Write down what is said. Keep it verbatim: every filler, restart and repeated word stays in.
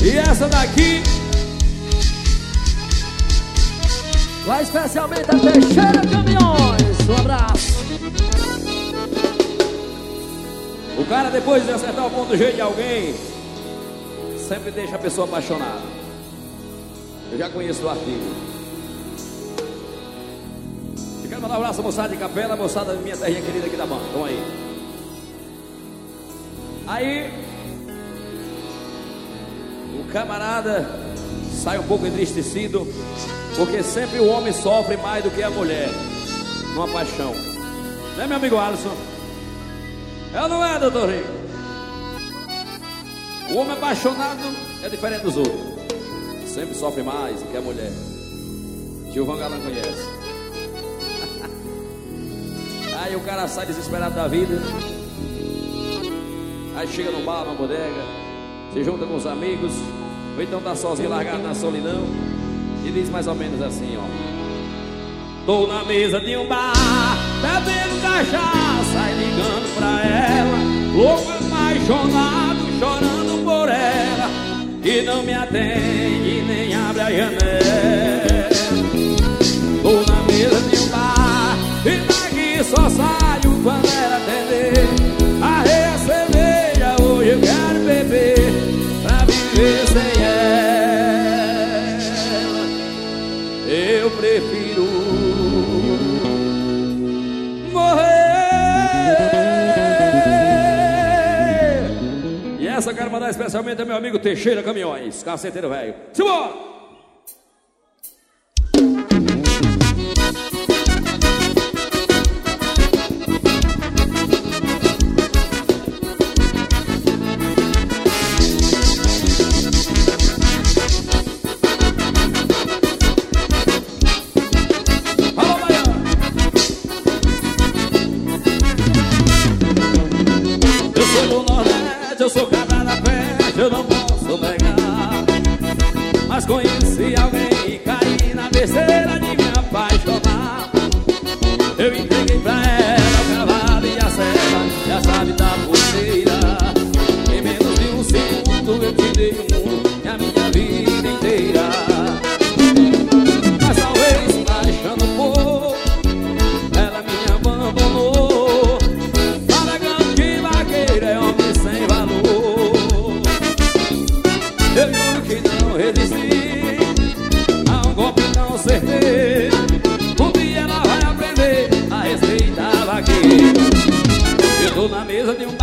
E essa daqui vai especialmente a Teixeira Caminhões. Um abraço. O cara, depois de acertar o ponto G de alguém, sempre deixa a pessoa apaixonada. Eu já conheço o artigo. Eu quero mandar um abraço à moçada de Capela, a moçada da minha terrinha querida aqui da banda. Vamos aí. Aí o camarada sai um pouco entristecido, porque sempre o homem sofre mais do que a mulher numa paixão. Né, meu amigo Alisson? É ou não é, doutor Rico? O homem apaixonado é diferente dos outros. Sempre sofre mais do que a mulher. Gilvan Galã conhece. Aí o cara sai desesperado da vida. Aí chega no bar, numa bodega, se junta com os amigos, ou então tá sozinho, largado na solidão, e diz mais ou menos assim, ó: tô na mesa de um bar, bebendo cachaça e ligando pra ela, louco, apaixonado, chorando por ela, e não me atende nem abre a janela. Tô na mesa de um bar, e daqui só saio quando ela atender. Arrei a cerveja, hoje eu quero beber, pra viver sem ela eu prefiro morrer. E essa eu quero mandar especialmente ao meu amigo Teixeira Caminhões, caceteiro velho. Simbora! Eu sou cara da festa, eu não posso negar, mas conheci alguém e caí na besteira de me apaixonar. Eu entreguei pra ela o cavalo e a cela e a chave da pulseira. Em menos de um segundo eu te dei o mundo e a minha vida inteira. Mas talvez achando pouco, ela me abandonou, alegando que vaqueiro é homem sem valor. Eu juro que não resisti a um golpe tão certeiro. Um dia ela vai aprender a respeitar vaqueiro. Eu tô na mesa de um